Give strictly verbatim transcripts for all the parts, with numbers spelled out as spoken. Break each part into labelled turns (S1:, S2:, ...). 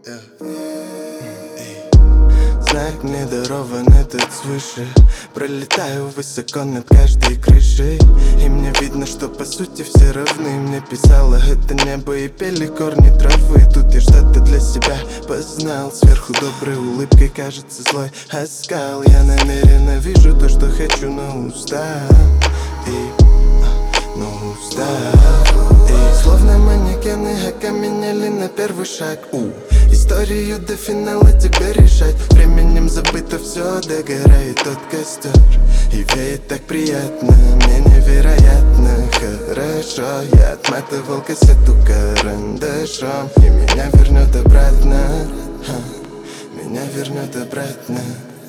S1: Знак мне дарован этот свыше. Пролетаю высоко над каждой крышей, и мне видно, что по сути все равны. Мне писало это небо и пели корни травы. Тут я что-то для себя познал. Сверху доброй улыбкой кажется злой оскал. Я намеренно вижу то, что хочу, но устал. И, но устал. И словно манекены окаменели на первый шаг. У Историю до финала тебе решать. Временем забыто все, догорает тот костер. И веет так приятно, мне невероятно хорошо. Я отматывал кассету карандашом, и меня вернет обратно. Ха, меня вернет обратно.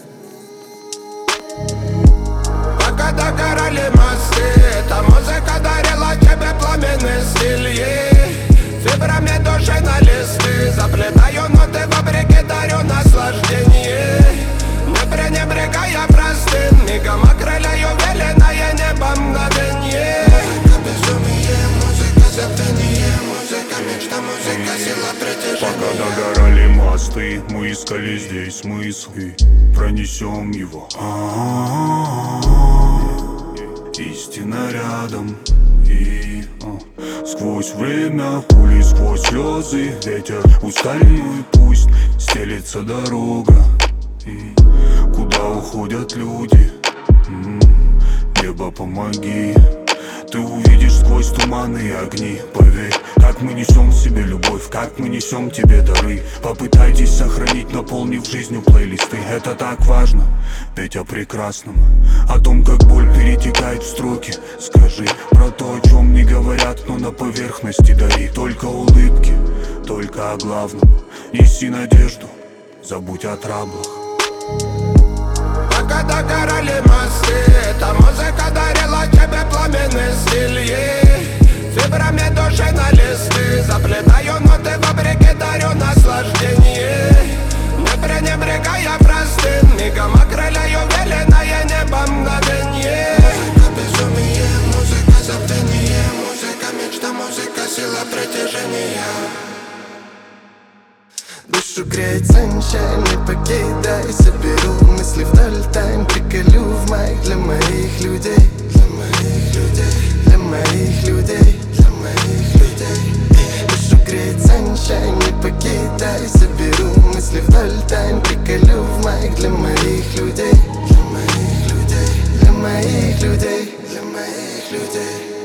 S2: Пока догорали мосты, эта музыка дарила тебе пламенный стиль. Фибрами души на листы заплетаю ноты вопреки, дарю наслаждение. Не пренебрегая простым мигом, окрыляю веленое небом мгновенье. Музыка безумие, музыка забвение, музыка мечта, музыка сила притяжения.
S3: Пока догорали мосты, мы искали здесь смысл и пронесем его. Истина рядом. И а, сквозь время, пули сквозь слезы, ветер устальной пусть стелется дорога. И куда уходят люди? М-м, небо, помоги. Ты увидишь сквозь туманы и огни. Поверь, как мы несем в себе любовь, как мы несем тебе дары. Попытайтесь сохранить, наполнив жизнью плейлисты. Это так важно, ведь о прекрасном, о том, как боль перетекает в строки. Скажи про то, о чем не говорят, но на поверхности дари. Только улыбки, только о главном. Неси надежду, забудь о траблах.
S2: Пока догорали мосты, эта музыка дарила тебе пламенный стиль. Фибрами души на листы заплетаю ноты вопреки, дарю наслаждение. Не пренебрегая простым мигом, окрыляю веленое небом мгновенье. Музыка безумие, музыка забвение, музыка мечта, музыка сила притяжения.
S1: Душу греет sunshine, не покидай. Соберу мысли вдоль тайм, приколю в майк для моих людей. Для моих людей, для моих людей, для моих людей. Душу греет sunshine, не покидай. Соберу мысли вдоль тайм, приколю в майк для моих людей. Для моих людей, для моих людей, для моих людей.